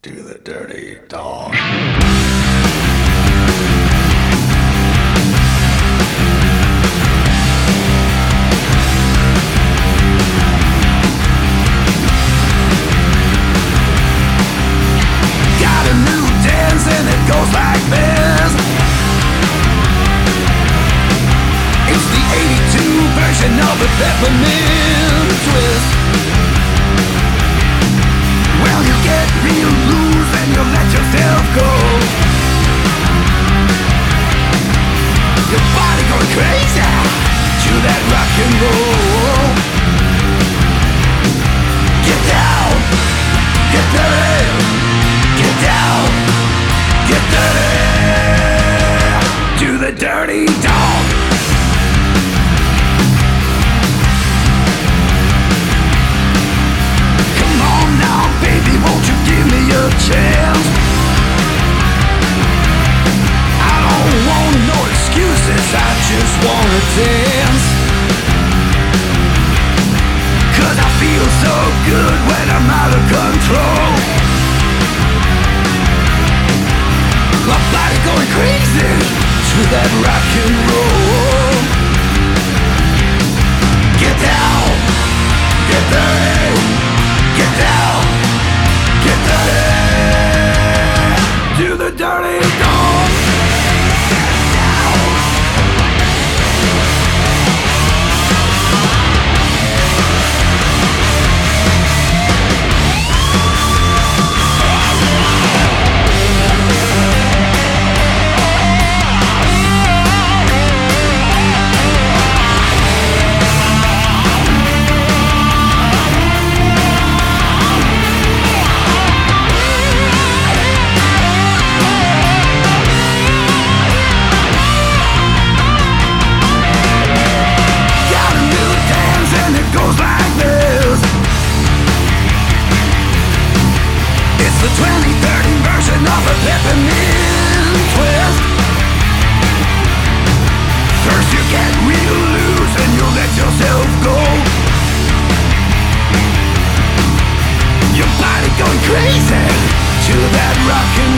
Do the dirty dog. Got a new dance and it goes like this. It's the 82 version of the peppermint twist. Well, you get real loose and you let yourself go. Your body going crazy to that rock and roll. Get down, get dirty, get down, get dirty. Do the dirty dog. Baby, won't you give me a chance? I don't want no excuses, I just wanna dance. 'Cause I feel so good when I'm out of control. My body going crazy to that rock and roll. Get down, get dirty, get down, get dirty. Do the dirty dog. The 2013 version of a peppermint twist. First you get real loose and you let yourself go. Your body going crazy to that rock and